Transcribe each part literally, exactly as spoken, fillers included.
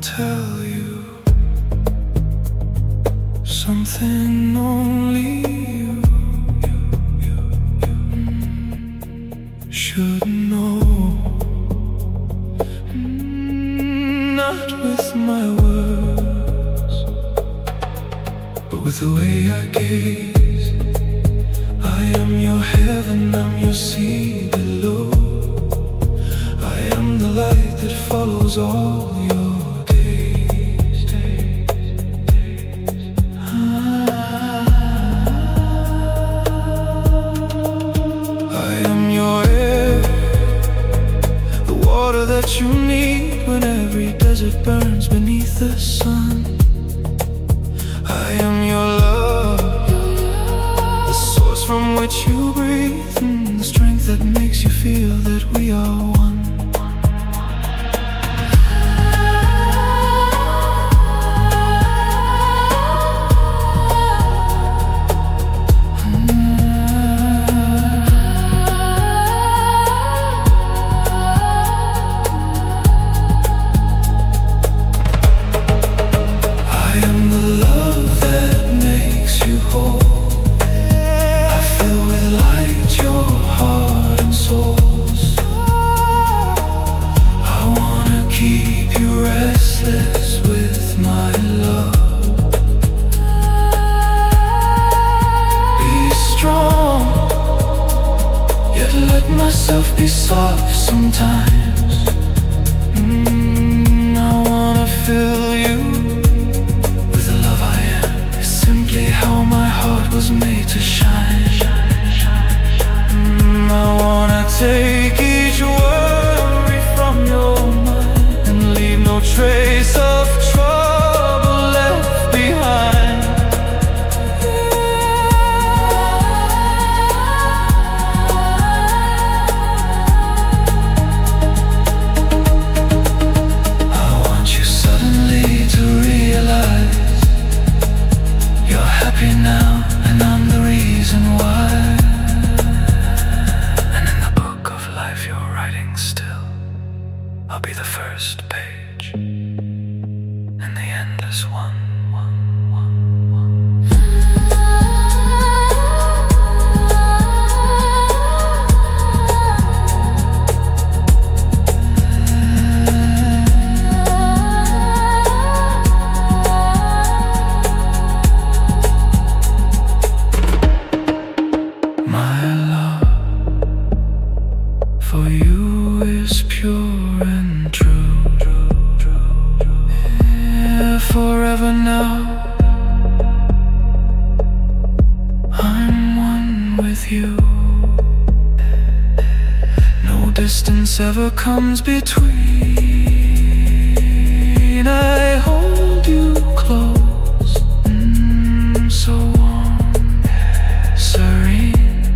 tell you something only you, you, you, you should know. Not with my words, but with the way I gaze. I am your heaven, I'm your sea below. I am the light that follows all your days, days, days. Ah. I am your air, the water that you need when every desert burns beneath the sun. I am your love, the source from which you breathe, and the strength that makes you feel that we are one. Let myself be soft sometimes. mm, I wanna fill you with the love I am. It's simply how my heart was made to shine. mm, I wanna take each worry from your mind and leave no trace of trouble left behind. Now, and I'm the reason why. And in the book of life you're writing still, I'll be the first page, and the endless one, one, one, one. For you is pure and true, yeah, forever now. I'm one with you. No distance ever comes between. I hold you close, mm, so warm, serene.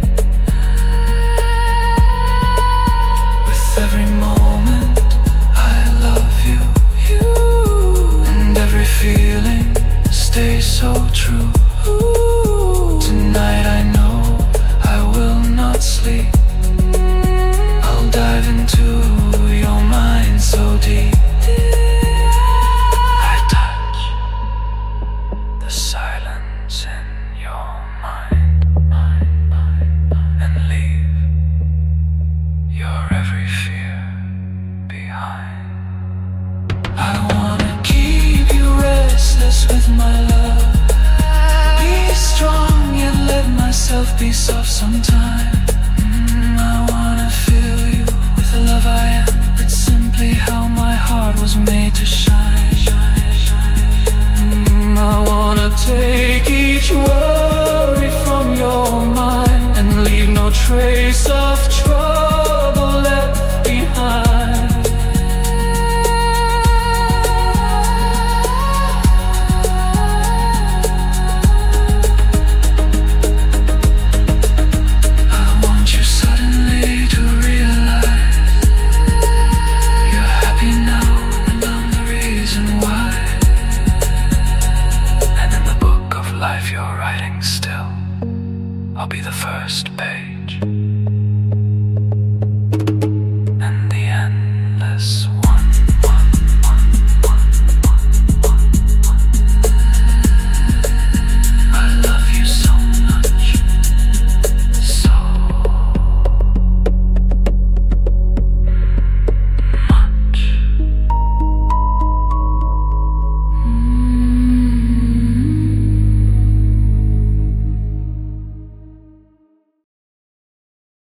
Every moment I love you, you, and every feeling stays so true. Ooh, tonight I know I will not sleep. I'll dive into your mind so deep. I touch the silence in your mind, mind, mind, mind, and leave your every fear behind. I wanna keep you restless with my love. Be strong yet let myself be soft sometime. mm, I wanna fill you with the love I am. It's simply how my heart was made to shine. mm, I wanna take each worry from your mind and leave no trace of trouble left behind. I want you suddenly to realize you're happy now, and I'm the reason why. And in the book of life you're writing still, I'll be the first page.